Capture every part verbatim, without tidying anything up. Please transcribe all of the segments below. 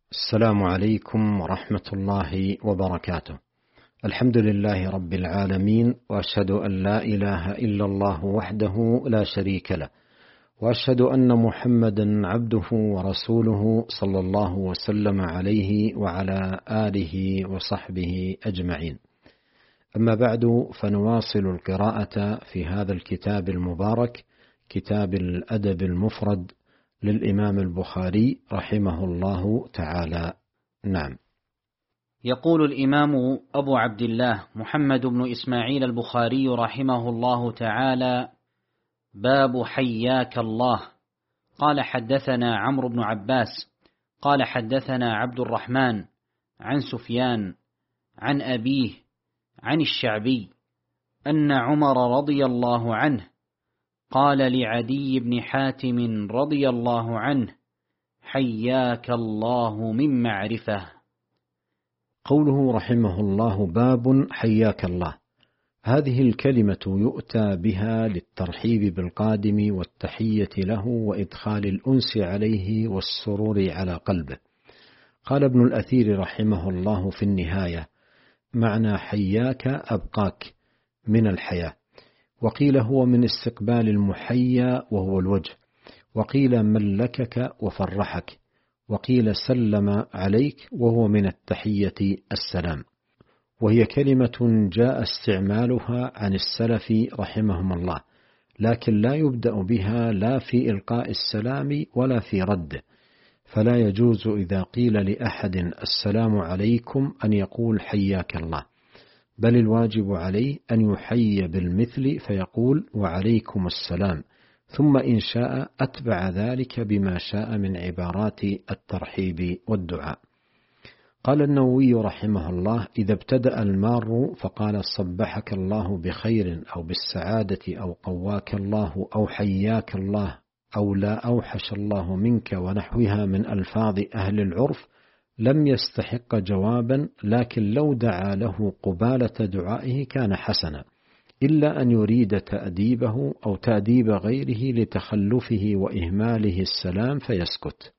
السلام عليكم ورحمة الله وبركاته. الحمد لله رب العالمين، وأشهد أن لا إله إلا الله وحده لا شريك له، وأشهد أن محمدا عبده ورسوله صلى الله وسلم عليه وعلى آله وصحبه أجمعين. أما بعد، فنواصل القراءة في هذا الكتاب المبارك، كتاب الأدب المفرد للإمام البخاري رحمه الله تعالى. نعم. يقول الإمام أبو عبد الله محمد بن إسماعيل البخاري رحمه الله تعالى: باب حياك الله. قال: حدثنا عمرو بن عباس قال: حدثنا عبد الرحمن عن سفيان عن أبيه عن الشعبي أن عمر رضي الله عنه قال لعدي بن حاتم رضي الله عنه: حياك الله من معرفة. قوله رحمه الله: باب حياك الله، هذه الكلمة يؤتى بها للترحيب بالقادم والتحية له وإدخال الأنس عليه والسرور على قلبه. قال ابن الأثير رحمه الله في النهاية: معنى حياك أبقاك من الحياة، وقيل هو من استقبال المحيا وهو الوجه، وقيل ملكك وفرحك، وقيل سلم عليك وهو من التحية السلام. وهي كلمة جاء استعمالها عن السلف رحمهم الله، لكن لا يبدأ بها لا في إلقاء السلام ولا في رده، فلا يجوز إذا قيل لأحد السلام عليكم أن يقول حياك الله، بل الواجب عليه أن يحيي بالمثل فيقول وعليكم السلام، ثم إن شاء أتبع ذلك بما شاء من عبارات الترحيب والدعاء. قال النووي رحمه الله: إذا ابتدأ المار فقال صبحك الله بخير أو بالسعادة أو قواك الله أو حياك الله أو لا أوحش الله منك ونحوها من ألفاظ أهل العرف، لم يستحق جوابا، لكن لو دعا له قبالة دعائه كان حسنا، إلا أن يريد تأديبه أو تأديب غيره لتخلفه وإهماله السلام فيسكت.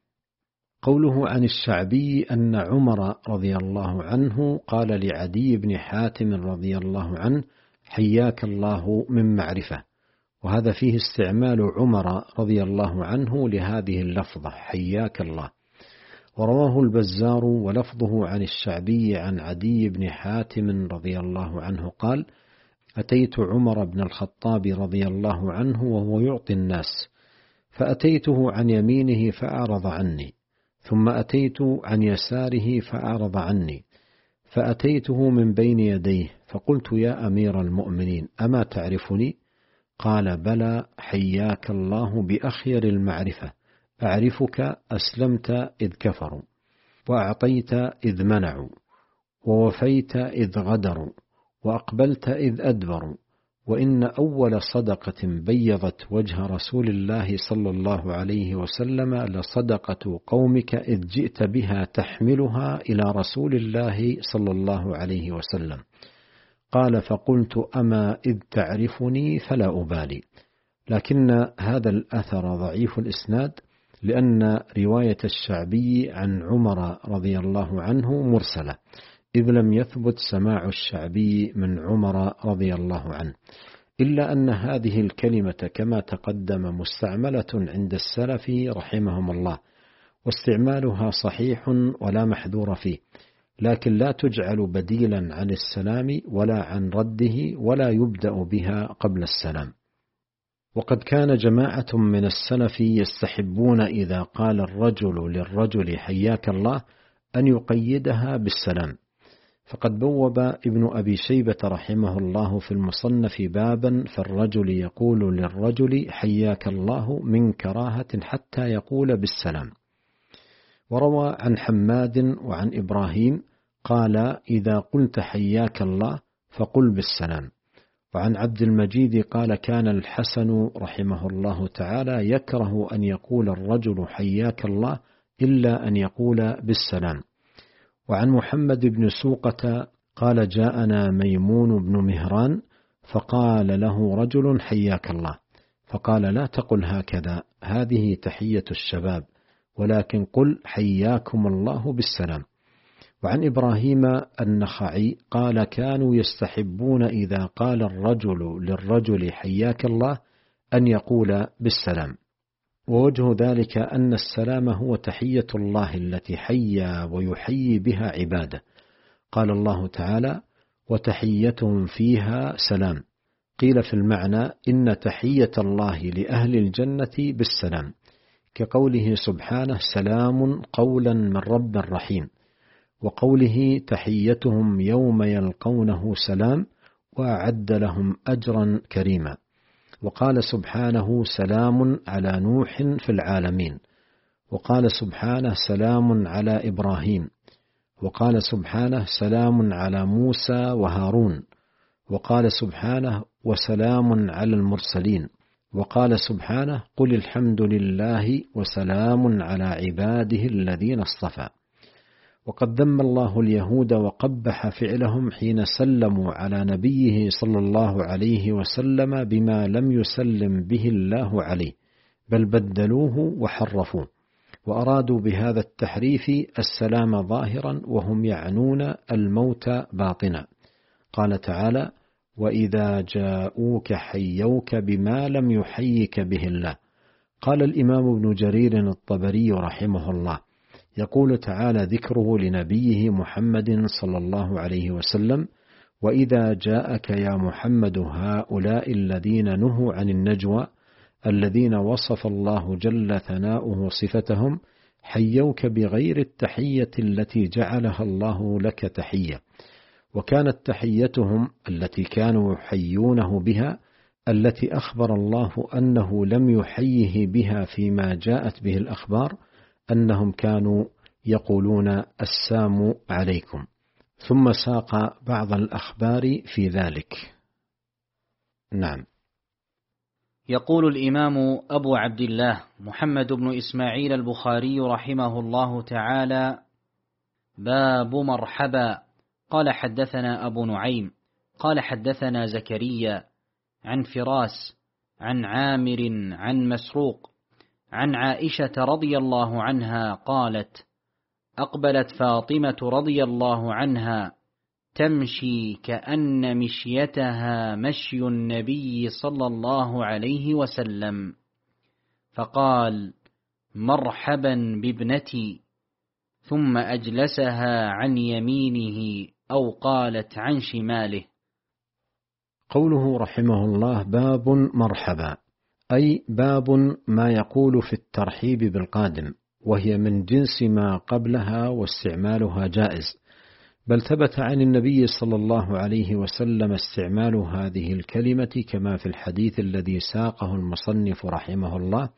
قوله عن الشعبي أن عمر رضي الله عنه قال لعدي بن حاتم رضي الله عنه: حياك الله من معرفة، وهذا فيه استعمال عمر رضي الله عنه لهذه اللفظة حياك الله. ورواه البزار ولفظه عن الشعبي عن عدي بن حاتم رضي الله عنه قال: أتيت عمر بن الخطاب رضي الله عنه وهو يعطي الناس، فأتيته عن يمينه فأعرض عني، ثم أتيت عن يساره فأعرض عني، فأتيته من بين يديه فقلت: يا أمير المؤمنين، أما تعرفني؟ قال: بلى، حياك الله بأخير المعرفة، أعرفك أسلمت إذ كفروا، وأعطيت إذ منعوا، ووفيت إذ غدروا، وأقبلت إذ أدبروا، وإن أول صدقة بيضت وجه رسول الله صلى الله عليه وسلم لصدقة قومك إذ جئت بها تحملها إلى رسول الله صلى الله عليه وسلم. قال: فقلت: أما إذ تعرفني فلا أبالي. لكن هذا الأثر ضعيف الإسناد، لأن رواية الشعبي عن عمر رضي الله عنه مرسلة، إذ لم يثبت سماع الشعبي من عمر رضي الله عنه، إلا أن هذه الكلمة كما تقدم مستعملة عند السلف رحمهم الله، واستعمالها صحيح ولا محذور فيه، لكن لا تجعل بديلا عن السلام ولا عن رده، ولا يبدأ بها قبل السلام. وقد كان جماعة من السلف يستحبون إذا قال الرجل للرجل حياك الله أن يقيدها بالسلام، فقد بوب ابن أبي شيبة رحمه الله في المصنف بابا: فالرجل يقول للرجل حياك الله من كراهة حتى يقول بالسلام. وروى عن حماد وعن إبراهيم قال: إذا قلت حياك الله فقل بالسلام. وعن عبد المجيد قال: كان الحسن رحمه الله تعالى يكره أن يقول الرجل حياك الله إلا أن يقول بالسلام. وعن محمد بن سوقة قال: جاءنا ميمون بن مهران فقال له رجل حياك الله، فقال: لا تقل هكذا، هذه تحية الشباب، ولكن قل حياكم الله بالسلام. وعن إبراهيم النخعي قال كانوا يستحبون إذا قال الرجل للرجل حياك الله أن يقول بالسلام. ووجه ذلك أن السلام هو تحية الله التي حيا ويحيي بها عباده. قال الله تعالى وتحيتهم فيها سلام. قيل في المعنى إن تحية الله لأهل الجنة بالسلام، كقوله سبحانه سلام قولا من رب رحيم، وقوله تحيتهم يوم يلقونه سلام وأعد لهم أجرا كريما. وقال سبحانه سلام على نوح في العالمين، وقال سبحانه سلام على إبراهيم، وقال سبحانه سلام على موسى وهارون، وقال سبحانه وسلام على المرسلين، وقال سبحانه قل الحمد لله وسلام على عباده الذين اصطفى. وقد ذم الله اليهود وقبح فعلهم حين سلموا على نبيه صلى الله عليه وسلم بما لم يسلم به الله عليه، بل بدلوه وحرفوه، وأرادوا بهذا التحريف السلام ظاهرا وهم يعنون الموت باطنا. قال تعالى وإذا جاءوك حيوك بما لم يحيك به الله. قال الإمام ابن جرير الطبري رحمه الله يقول تعالى ذكره لنبيه محمد صلى الله عليه وسلم وإذا جاءك يا محمد هؤلاء الذين نهوا عن النجوى الذين وصف الله جل ثناؤه صفتهم حيوك بغير التحية التي جعلها الله لك تحية. وكانت تحيتهم التي كانوا يحيونه بها التي أخبر الله أنه لم يحيه بها فيما جاءت به الأخبار أنهم كانوا يقولون السلام عليكم. ثم ساق بعض الأخبار في ذلك. نعم. يقول الإمام أبو عبد الله محمد بن إسماعيل البخاري رحمه الله تعالى باب مرحبا. قال حدثنا أبو نعيم قال حدثنا زكريا عن فراس عن عامر عن مسروق عن عائشة رضي الله عنها قالت أقبلت فاطمة رضي الله عنها تمشي كأن مشيتها مشي النبي صلى الله عليه وسلم، فقال مرحبا بابنتي، ثم أجلسها عن يمينه أو قالت عن شماله. قوله رحمه الله باب مرحبا، أي باب ما يقول في الترحيب بالقادم، وهي من جنس ما قبلها واستعمالها جائز، بل ثبت عن النبي صلى الله عليه وسلم استعمال هذه الكلمة كما في الحديث الذي ساقه المصنف رحمه الله،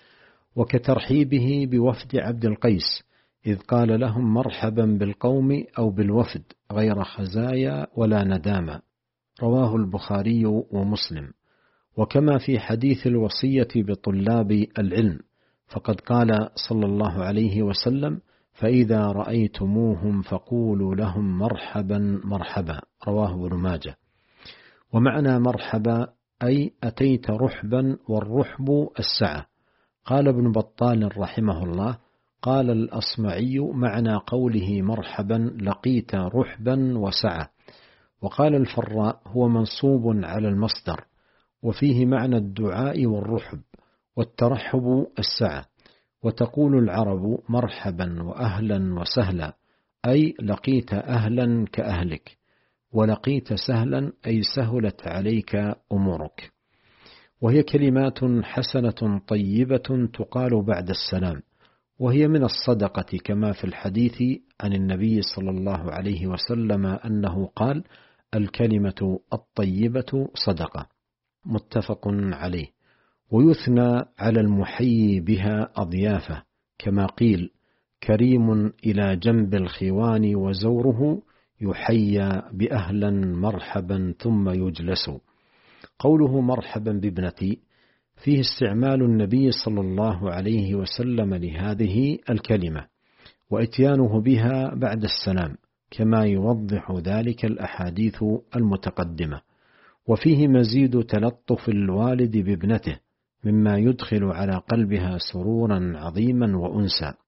وكترحيبه بوفد عبد القيس إذ قال لهم مرحبا بالقوم أو بالوفد غير خزايا ولا ندامة، رواه البخاري ومسلم. وكما في حديث الوصية بطلاب العلم، فقد قال صلى الله عليه وسلم فإذا رأيتموهم فقولوا لهم مرحبا مرحبا، رواه ابن ماجه. ومعنى مرحبا أي أتيت رحبا، والرحب السعة. قال ابن بطال رحمه الله قال الأصمعي معنى قوله مرحبا لقيت رحبا وسعة. وقال الفراء هو منصوب على المصدر، وفيه معنى الدعاء والرحب والترحب السعة. وتقول العرب مرحبا وأهلا وسهلا، أي لقيت أهلا كأهلك، ولقيت سهلا أي سهلت عليك أمورك. وهي كلمات حسنة طيبة تقال بعد السلام، وهي من الصدقة كما في الحديث عن النبي صلى الله عليه وسلم أنه قال الكلمة الطيبة صدقة، متفق عليه. ويثنى على المحيي بها أضيافه، كما قيل كريم إلى جنب الخوان وزوره يحيى بأهلا مرحبا ثم يجلس. قوله مرحبا بابنتي فيه استعمال النبي صلى الله عليه وسلم لهذه الكلمة وإتيانه بها بعد السلام، كما يوضح ذلك الأحاديث المتقدمة. وفيه مزيد تلطف الوالد بابنته مما يدخل على قلبها سرورا عظيما وأنسا.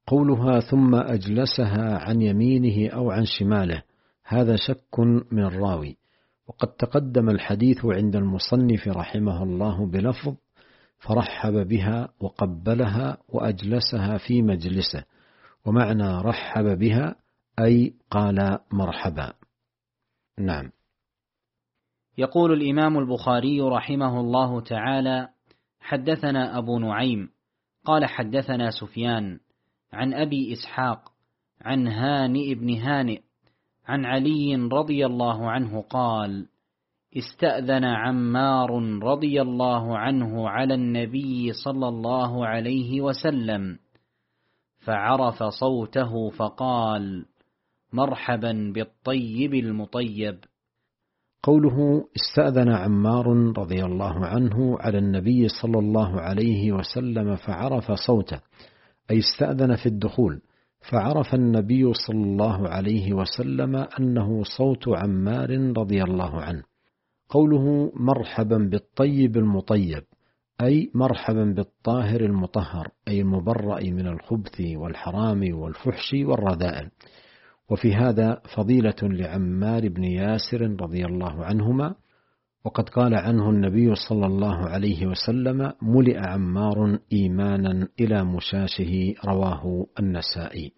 قولها ثم أجلسها عن يمينه أو عن شماله هذا شك من الراوي، وقد تقدم الحديث عند المصنف رحمه الله بلفظ فرحب بها وقبلها وأجلسها في مجلسه، ومعنى رحب بها أي قال مرحبا. نعم. يقول الإمام البخاري رحمه الله تعالى: حدثنا أبو نعيم قال حدثنا سفيان عن أبي إسحاق عن هانئ بن هانئ عن علي رضي الله عنه قال: استأذن عمار رضي الله عنه على النبي صلى الله عليه وسلم فعرف صوته فقال: مرحبا بالطيب المطيب. قوله استأذن عمار رضي الله عنه على النبي صلى الله عليه وسلم فعرف صوته، أي استأذن في الدخول، فعرف النبي صلى الله عليه وسلم أنه صوت عمار رضي الله عنه. قوله مرحبا بالطيب المطيب أي مرحبا بالطاهر المطهر، أي المبرأ من الخبث والحرام والفحش والرذائل. وفي هذا فضيلة لعمار بن ياسر رضي الله عنهما، وقد قال عنه النبي صلى الله عليه وسلم: ملئ عمار إيمانا إلى مشاشه، رواه النسائي.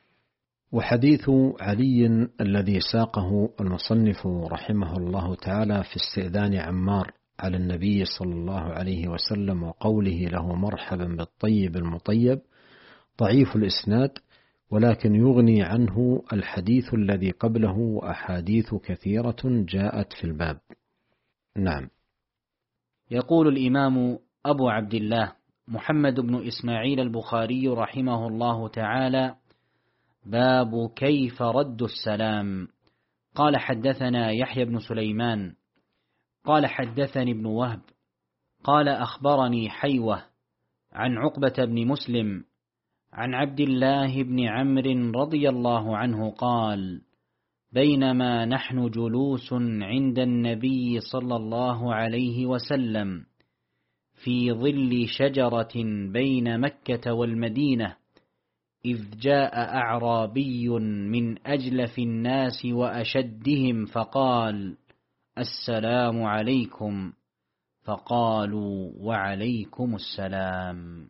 وحديث علي الذي ساقه المصنف رحمه الله تعالى في استئذان عمار على النبي صلى الله عليه وسلم وقوله له مرحبا بالطيب المطيب ضعيف الإسناد، ولكن يغني عنه الحديث الذي قبله وأحاديث كثيرة جاءت في الباب. نعم. يقول الإمام أبو عبد الله محمد بن إسماعيل البخاري رحمه الله تعالى: باب كيف رد السلام. قال حدثنا يحيى بن سليمان قال حدثني ابن وهب قال أخبرني حيوة عن عقبة بن مسلم عن عبد الله بن عمرو رضي الله عنه قال: بينما نحن جلوس عند النبي صلى الله عليه وسلم في ظل شجرة بين مكة والمدينة، إذ جاء أعرابي من أجلف الناس وأشدهم فقال: السلام عليكم، فقالوا: وعليكم السلام.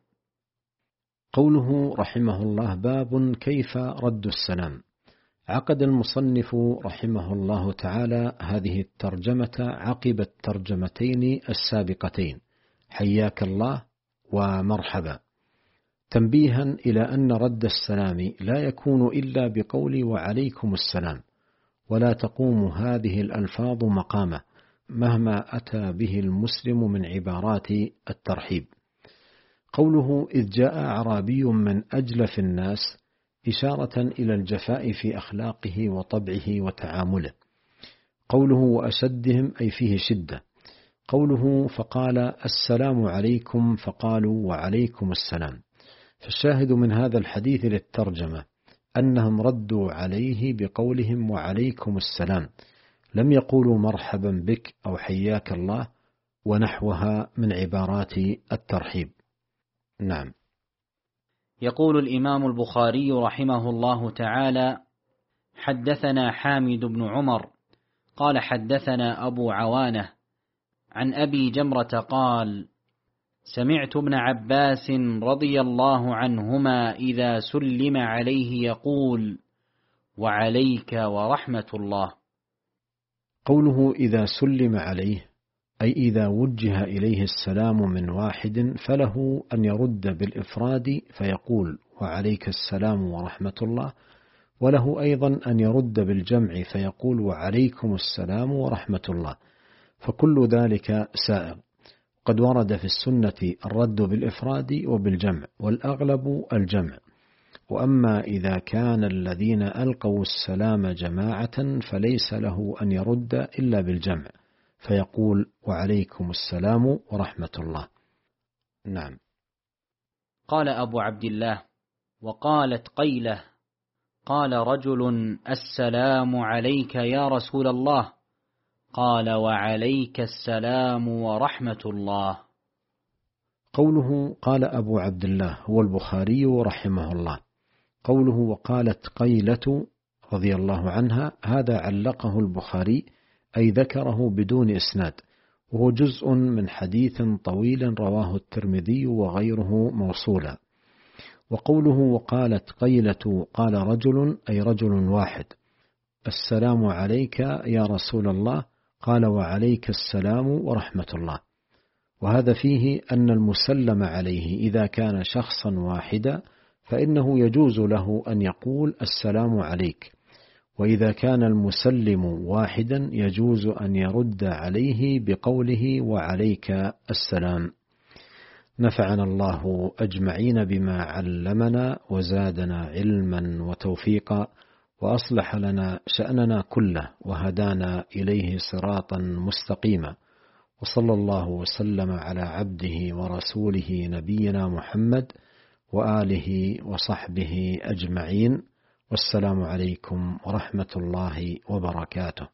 قوله رحمه الله باب كيف رد السلام. عقد المصنف رحمه الله تعالى هذه الترجمة عقب الترجمتين السابقتين حياك الله ومرحبا، تنبيها إلى أن رد السلام لا يكون إلا بقول وعليكم السلام، ولا تقوم هذه الألفاظ مقامه مهما أتى به المسلم من عبارات الترحيب. قوله إذ جاء أعرابي من أجلف الناس إشارة إلى الجفاء في أخلاقه وطبعه وتعامله. قوله وأشدهم أي فيه شدة. قوله فقال السلام عليكم فقالوا وعليكم السلام. فالشاهد من هذا الحديث للترجمة أنهم ردوا عليه بقولهم وعليكم السلام، لم يقولوا مرحبا بك أو حياك الله ونحوها من عبارات الترحيب. نعم. يقول الإمام البخاري رحمه الله تعالى: حدثنا حامد بن عمر قال حدثنا أبو عوانة عن أبي جمرة قال: سمعت ابن عباس رضي الله عنهما إذا سلم عليه يقول: وعليك ورحمة الله. قوله إذا سلم عليه أي إذا وجه إليه السلام من واحد فله أن يرد بالإفراد فيقول وعليك السلام ورحمة الله، وله أيضا أن يرد بالجمع فيقول وعليكم السلام ورحمة الله، فكل ذلك سائغ. قد ورد في السنة الرد بالإفراد وبالجمع، والأغلب الجمع. وأما إذا كان الذين ألقوا السلام جماعة فليس له أن يرد إلا بالجمع فيقول وعليكم السلام ورحمة الله. نعم. قال أبو عبد الله: وقالت قيلة: قال رجل: السلام عليك يا رسول الله. قال: وعليك السلام ورحمة الله. قوله قال أبو عبد الله هو البخاري رحمه الله. قوله وقالت قيلة رضي الله عنها، هذا علقه البخاري أي ذكره بدون إسناد، وهو جزء من حديث طويل رواه الترمذي وغيره موصولا. وقوله وقالت قيلة قال رجل أي رجل واحد، السلام عليك يا رسول الله، قال وعليك السلام ورحمة الله. وهذا فيه أن المسلم عليه إذا كان شخصا واحدا فإنه يجوز له أن يقول السلام عليك، وإذا كان المسلم واحدا يجوز أن يرد عليه بقوله وعليك السلام. نفعنا الله أجمعين بما علمنا وزادنا علما وتوفيقا، وأصلح لنا شأننا كله وهدانا إليه صراطا مستقيما، وصلى الله وسلم على عبده ورسوله نبينا محمد وآله وصحبه أجمعين، والسلام عليكم ورحمة الله وبركاته.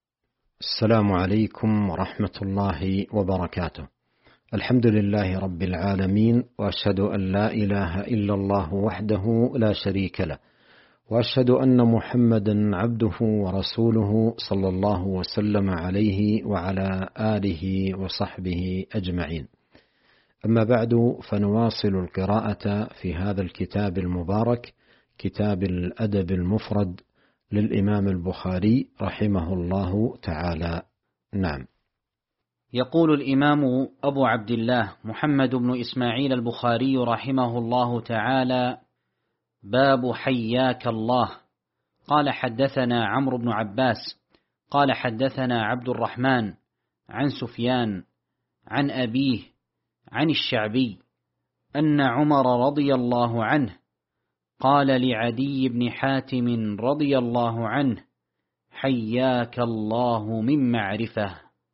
السلام عليكم ورحمة الله وبركاته. الحمد لله رب العالمين، وأشهد أن لا إله إلا الله وحده لا شريك له، وأشهد أن محمدا عبده ورسوله صلى الله وسلم عليه وعلى آله وصحبه أجمعين. أما بعد، فنواصل القراءة في هذا الكتاب المبارك، كتاب الأدب المفرد للإمام البخاري رحمه الله تعالى. نعم. يقول الإمام أبو عبد الله محمد بن إسماعيل البخاري رحمه الله تعالى: باب حياك الله. قال حدثنا عمرو بن عباس قال حدثنا عبد الرحمن عن سفيان عن أبيه عن الشعبي أن عمر رضي الله عنه قال لعدي بن حاتم رضي الله عنه: حياك الله من معرفة.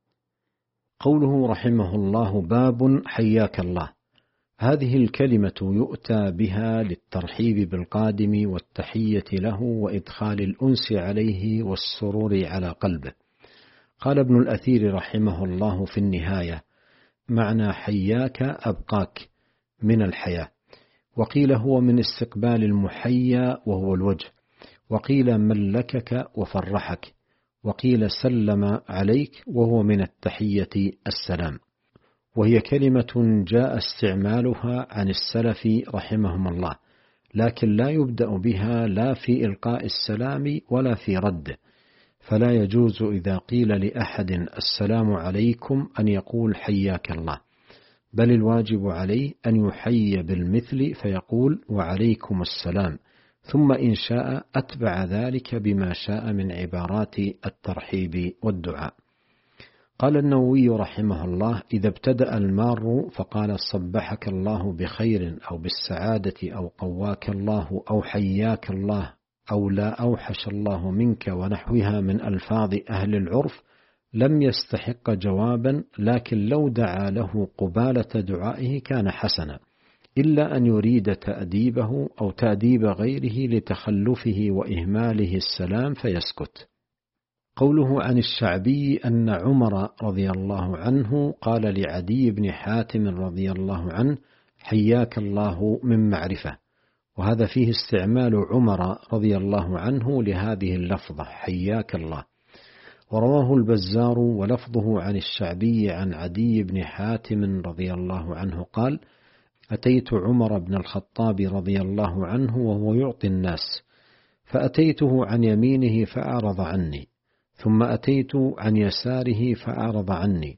قوله رحمه الله باب حياك الله، هذه الكلمة يؤتى بها للترحيب بالقادم والتحية له وإدخال الأنس عليه والسرور على قلبه. قال ابن الأثير رحمه الله في النهاية: معنى حياك أبقاك من الحياة، وقيل هو من استقبال المحيا وهو الوجه، وقيل ملكك وفرحك، وقيل سلم عليك وهو من التحية السلام. وهي كلمة جاء استعمالها عن السلف رحمهم الله، لكن لا يبدأ بها لا في إلقاء السلام ولا في رده، فلا يجوز إذا قيل لأحد السلام عليكم أن يقول حياك الله، بل الواجب عليه أن يحيي بالمثل فيقول وعليكم السلام، ثم إن شاء أتبع ذلك بما شاء من عبارات الترحيب والدعاء. قال النووي رحمه الله: إذا ابتدأ المار فقال صبحك الله بخير أو بالسعادة أو قواك الله أو حياك الله أو لا أوحش الله منك ونحوها من ألفاظ أهل العرف، لم يستحق جوابا، لكن لو دعا له قبالة دعائه كان حسنا، إلا أن يريد تأديبه أو تأديب غيره لتخلفه وإهماله السلام فيسكت. قوله عن الشعبي أن عمر رضي الله عنه قال لعدي بن حاتم رضي الله عنه: حياك الله من معرفة، وهذا فيه استعمال عمر رضي الله عنه لهذه اللفظة حياك الله. ورواه البزار ولفظه عن الشعبي عن عدي بن حاتم رضي الله عنه قال: أتيت عمر بن الخطاب رضي الله عنه وهو يعطي الناس، فأتيته عن يمينه فأعرض عني، ثم أتيت عن يساره فأعرض عني،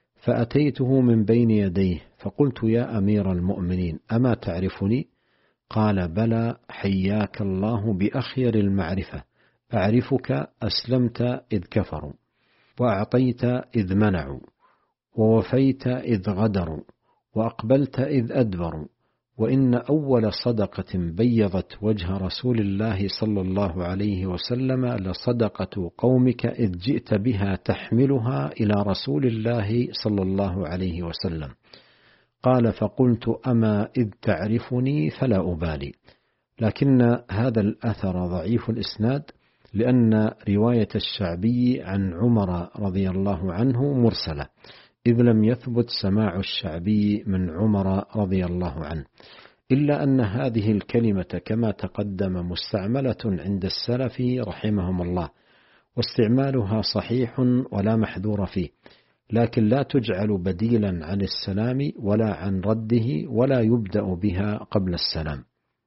فأتيته من بين يديه فقلت: يا أمير المؤمنين أما تعرفني؟ قال: بلى، حياك الله بأخير المعرفة، أعرفك أسلمت إذ كفروا، وأعطيت إذ منعوا، ووفيت إذ غدروا، وأقبلت إذ أدبروا، وإن أول صدقة بيضت وجه رسول الله صلى الله عليه وسلم لصدقة قومك إذ جئت بها تحملها إلى رسول الله صلى الله عليه وسلم. قال: فقلت: أما إذ تعرفني فلا أبالي. لكن هذا الأثر ضعيف الإسناد، لأن رواية الشعبي عن عمر رضي الله عنه مرسلة، إذ لم يثبت سماع الشعبي من عمر رضي الله عنه، إلا أن هذه الكلمة كما تقدم مستعملة عند السلف رحمهم الله، واستعمالها صحيح ولا محذور فيه، لكن لا تجعل بديلا عن السلام ولا عن رده، ولا يبدأ بها قبل السلام.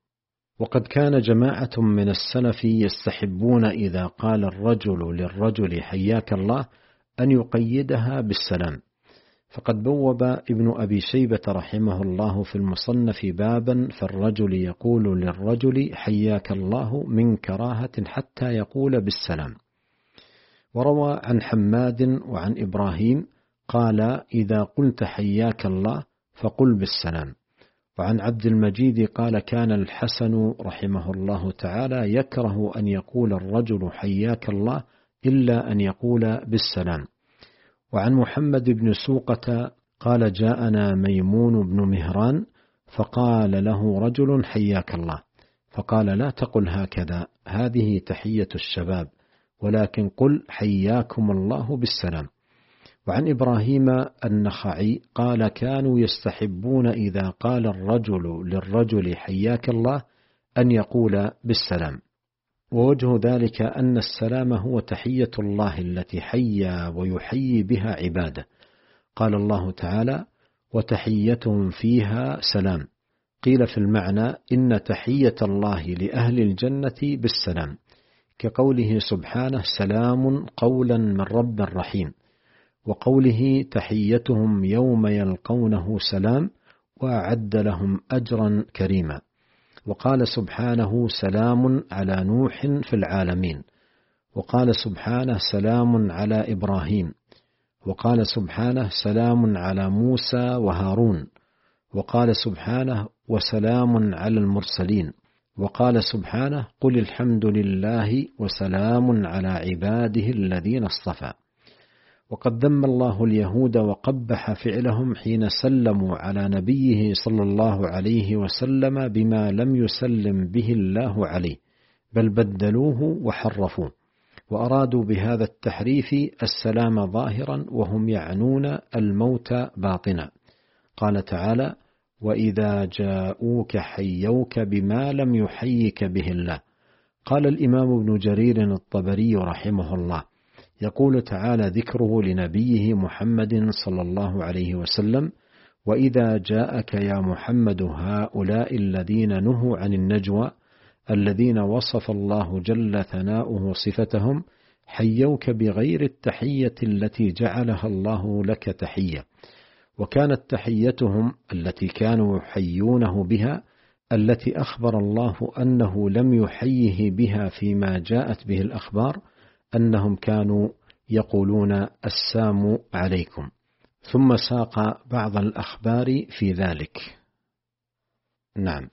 وقد كان جماعة من السلف يستحبون إذا قال الرجل للرجل حياك الله أن يقيدها بالسلام، فقد بوب ابن أبي شيبة رحمه الله في المصنف بابا فالرجل يقول للرجل حياك الله من كراهة حتى يقول بالسلام. وروى عن حماد وعن إبراهيم قال إذا قلت حياك الله فقل بالسلام. وعن عبد المجيد قال كان الحسن رحمه الله تعالى يكره أن يقول الرجل حياك الله إلا أن يقول بالسلام. وعن محمد بن سوقة قال جاءنا ميمون بن مهران فقال له رجل حياك الله، فقال لا تقل هكذا، هذه تحية الشباب، ولكن قل حياكم الله بالسلام. وعن إبراهيم النخعي قال كانوا يستحبون إذا قال الرجل للرجل حياك الله أن يقول بالسلام. ووجه ذلك أن السلام هو تحية الله التي حيا ويحيي بها عباده. قال الله تعالى وتحيتهم فيها سلام. قيل في المعنى إن تحية الله لأهل الجنة بالسلام، كقوله سبحانه سلام قولا من رب رحيم، وقوله تحيتهم يوم يلقونه سلام وأعد لهم أجرا كريما. وقال سبحانه سلام على نوح في العالمين، وقال سبحانه سلام على إبراهيم، وقال سبحانه سلام على موسى وهارون، وقال سبحانه وسلام على المرسلين، وقال سبحانه قل الحمد لله وسلام على عباده الذين اصطفى. وقد ذم الله اليهود وقبح فعلهم حين سلموا على نبيه صلى الله عليه وسلم بما لم يسلم به الله عليه، بل بدلوه وحرفوه، وأرادوا بهذا التحريف السلام ظاهرا وهم يعنون الموت باطنا. قال تعالى وإذا جاءوك حيوك بما لم يحيك به الله. قال الإمام ابن جرير الطبري رحمه الله يقول تعالى ذكره لنبيه محمد صلى الله عليه وسلم وإذا جاءك يا محمد هؤلاء الذين نهوا عن النجوى الذين وصف الله جل ثناؤه صفتهم حيوك بغير التحية التي جعلها الله لك تحية. وكانت تحيتهم التي كانوا يحيونه بها التي أخبر الله أنه لم يحيه بها فيما جاءت به الأخبار أنهم كانوا يقولون السلام عليكم. ثم ساق بعض الأخبار في ذلك. نعم.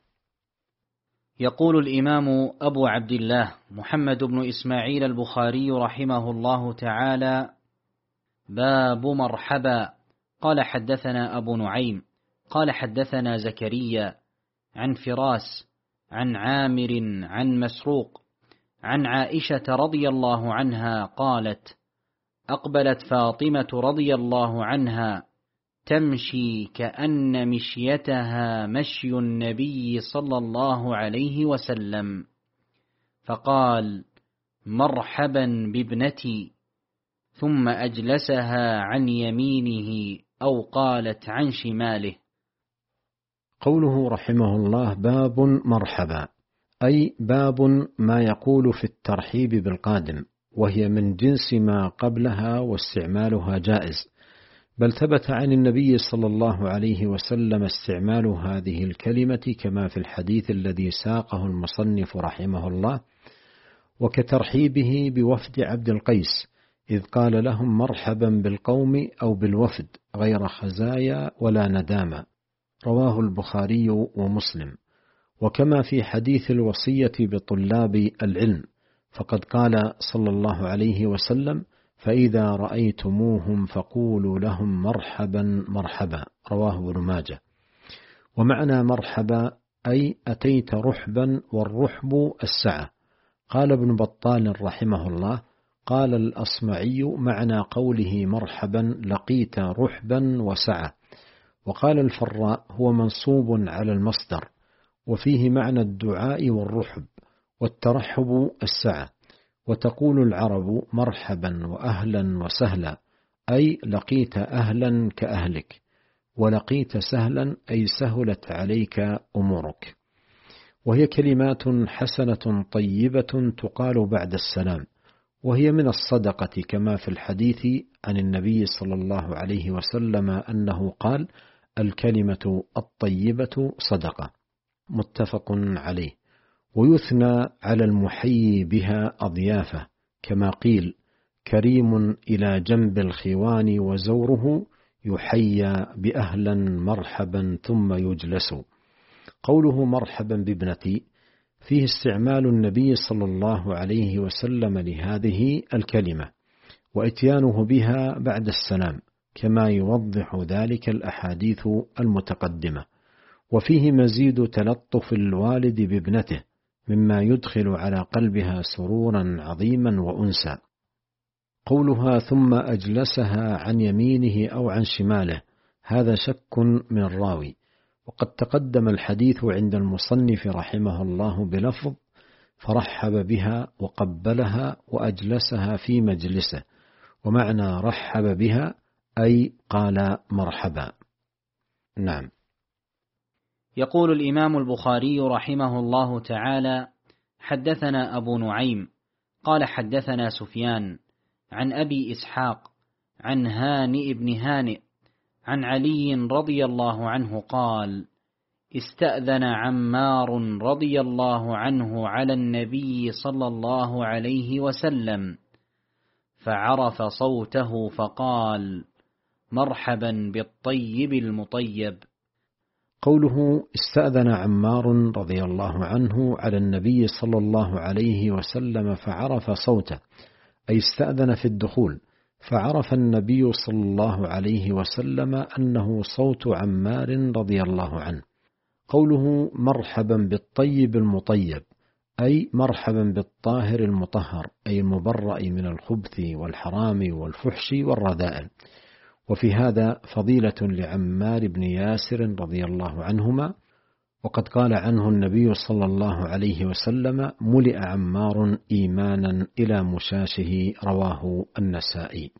يقول الإمام أبو عبد الله محمد بن إسماعيل البخاري رحمه الله تعالى باب مرحبا. قال حدثنا أبو نعيم قال حدثنا زكريا عن فراس عن عامر عن مسروق عن عائشة رضي الله عنها قالت أقبلت فاطمة رضي الله عنها تمشي كأن مشيتها مشي النبي صلى الله عليه وسلم، فقال مرحبا بابنتي، ثم أجلسها عن يمينه أو قالت عن شماله. قوله رحمه الله باب مرحبا، أي باب ما يقول في الترحيب بالقادم، وهي من جنس ما قبلها واستعمالها جائز، بل ثبت عن النبي صلى الله عليه وسلم استعمال هذه الكلمة كما في الحديث الذي ساقه المصنف رحمه الله، وكترحيبه بوفد عبد القيس إذ قال لهم مرحبا بالقوم أو بالوفد غير خزايا ولا ندامة، رواه البخاري ومسلم. وكما في حديث الوصية بطلاب العلم، فقد قال صلى الله عليه وسلم فإذا رأيتموهم فقولوا لهم مرحبا مرحبا، رواه ابن ماجه. ومعنى مرحبا أي أتيت رحبا، والرحب السعة. قال ابن بطال رحمه الله قال الأصمعي معنى قوله مرحبا لقيت رحبا وسعة. وقال الفراء هو منصوب على المصدر، وفيه معنى الدعاء والرحب والترحب السعة. وتقول العرب مرحبا وأهلا وسهلا، أي لقيت أهلا كأهلك، ولقيت سهلا أي سهلت عليك أمورك. وهي كلمات حسنة طيبة تقال بعد السلام، وهي من الصدقة، كما في الحديث عن النبي صلى الله عليه وسلم أنه قال: الكلمة الطيبة صدقة، متفق عليه. ويثنى على المحيي بها أضيافه، كما قيل: كريم إلى جنب الخوان وزوره يحيى بأهلا مرحبا ثم يجلس. قوله مرحبا بابنتي فيه استعمال النبي صلى الله عليه وسلم لهذه الكلمة وإتيانه بها بعد السلام، كما يوضح ذلك الأحاديث المتقدمة. وفيه مزيد تلطف الوالد بابنته، مما يدخل على قلبها سرورا عظيما وأنسا. قولها ثم أجلسها عن يمينه أو عن شماله، هذا شك من الراوي، وقد تقدم الحديث عند المصنف رحمه الله بلفظ: فرحب بها وقبلها وأجلسها في مجلسه، ومعنى رحب بها أي قال مرحبا. نعم. يقول الإمام البخاري رحمه الله تعالى: حدثنا أبو نعيم قال حدثنا سفيان عن أبي إسحاق عن هانئ بن هانئ عن علي رضي الله عنه قال: استأذن عمار رضي الله عنه على النبي صلى الله عليه وسلم فعرف صوته فقال: مرحبا بالطيب المطيب. قوله استأذن عمار رضي الله عنه على النبي صلى الله عليه وسلم فعرف صوته، أي استأذن في الدخول، فعرف النبي صلى الله عليه وسلم أنه صوت عمار رضي الله عنه. قوله مرحبا بالطيب المطيب، أي مرحبا بالطاهر المطهر، أي المبرأ من الخبث والحرام والفحش والرذائل. وفي هذا فضيلة لعمار بن ياسر رضي الله عنهما، وقد قال عنه النبي صلى الله عليه وسلم: ملئ عمار إيمانا إلى مشاشه، رواه النسائي.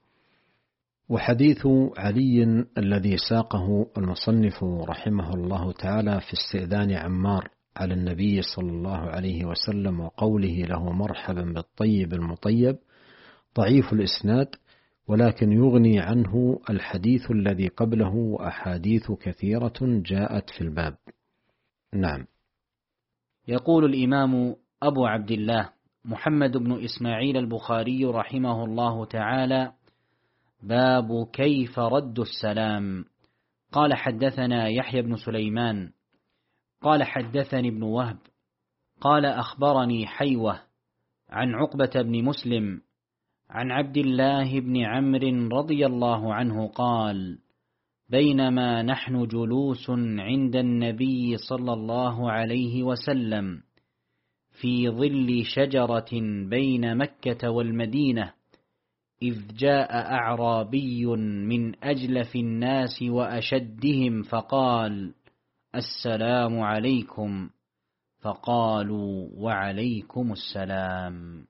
وحديث علي الذي ساقه المصنف رحمه الله تعالى في استئذان عمار على النبي صلى الله عليه وسلم وقوله له مرحبا بالطيب المطيب ضعيف الإسناد، ولكن يغني عنه الحديث الذي قبله وأحاديث كثيرة جاءت في الباب. نعم. يقول الإمام أبو عبد الله محمد بن إسماعيل البخاري رحمه الله تعالى: باب كيف رد السلام. قال حدثنا يحيى بن سليمان قال حدثني ابن وهب قال أخبرني حيوة عن عقبة بن مسلم عن عبد الله بن عمرو رضي الله عنه قال: بينما نحن جلوس عند النبي صلى الله عليه وسلم في ظل شجرة بين مكة والمدينة، إذ جاء أعرابي من أجلف الناس وأشدهم فقال: السلام عليكم، فقالوا: وعليكم السلام.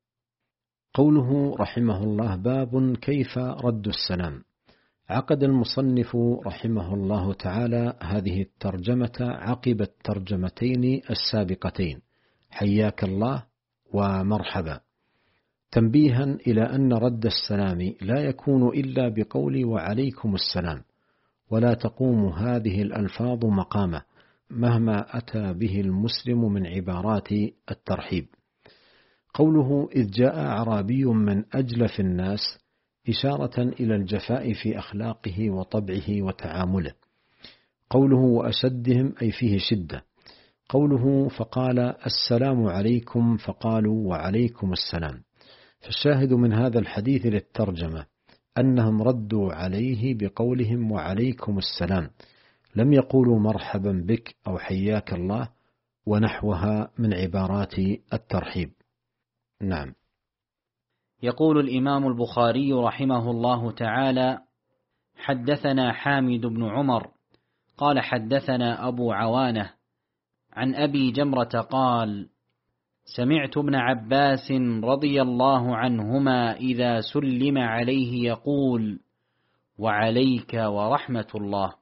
قوله رحمه الله: باب كيف رد السلام. عقد المصنف رحمه الله تعالى هذه الترجمة عقب الترجمتين السابقتين: حياك الله ومرحبا، تنبيها إلى أن رد السلام لا يكون إلا بقول وعليكم السلام، ولا تقوم هذه الألفاظ مقامه مهما أتى به المسلم من عبارات الترحيب. قوله إذ جاء أعرابي من أجلف الناس إشارة إلى الجفاء في أخلاقه وطبعه وتعامله. قوله وأشدهم أي فيه شدة. قوله فقال السلام عليكم فقالوا وعليكم السلام. فالشاهد من هذا الحديث للترجمة أنهم ردوا عليه بقولهم وعليكم السلام، لم يقولوا مرحبا بك أو حياك الله ونحوها من عبارات الترحيب. نعم. يقول الإمام البخاري رحمه الله تعالى: حدثنا حامد بن عمر قال حدثنا أبو عوانة عن أبي جمرة قال: سمعت ابن عباس رضي الله عنهما إذا سلم عليه يقول: وعليك ورحمة الله.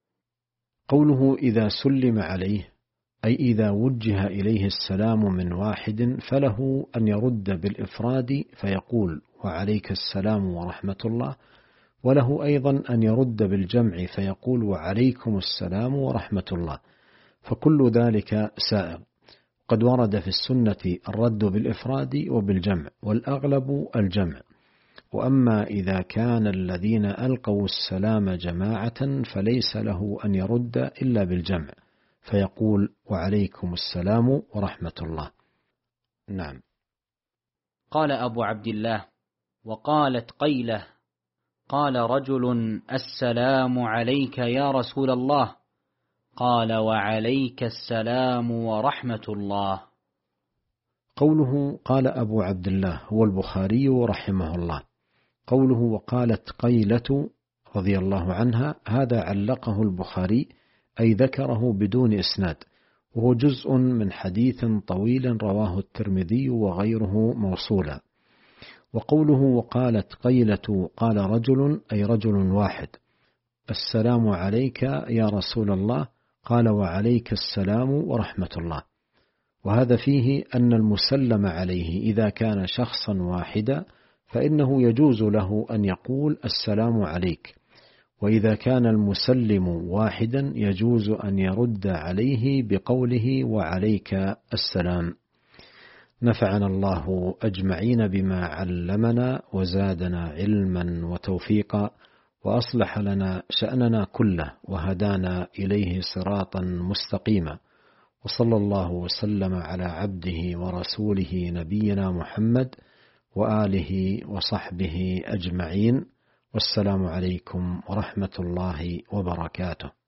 قوله إذا سلم عليه أي إذا وجه إليه السلام من واحد فله أن يرد بالإفراد فيقول: وعليك السلام ورحمة الله، وله أيضا أن يرد بالجمع فيقول: وعليكم السلام ورحمة الله، فكل ذلك سائغ. قد ورد في السنة الرد بالإفراد وبالجمع، والأغلب الجمع. وأما إذا كان الذين ألقوا السلام جماعة فليس له أن يرد إلا بالجمع فيقول: وعليكم السلام ورحمة الله. نعم. قال أبو عبد الله: وقالت قيلة: قال رجل: السلام عليك يا رسول الله. قال: وعليك السلام ورحمة الله. قوله قال أبو عبد الله هو البخاري رحمه الله. قوله وقالت قيلة رضي الله عنها هذا علقه البخاري، أي ذكره بدون إسناد، وهو جزء من حديث طويل رواه الترمذي وغيره موصولا. وقوله وقالت قيلة قال رجل أي رجل واحد: السلام عليك يا رسول الله. قال: وعليك السلام ورحمة الله. وهذا فيه أن المسلم عليه إذا كان شخصا واحدا فإنه يجوز له أن يقول: السلام عليك، وإذا كان المسلم واحدا يجوز أن يرد عليه بقوله: وعليك السلام. نفعنا الله أجمعين بما علمنا وزادنا علما وتوفيقا، وأصلح لنا شأننا كله وهدانا إليه صراطا مستقيما، وصلى الله وسلم على عبده ورسوله نبينا محمد وآله وصحبه أجمعين، والسلام عليكم ورحمة الله وبركاته.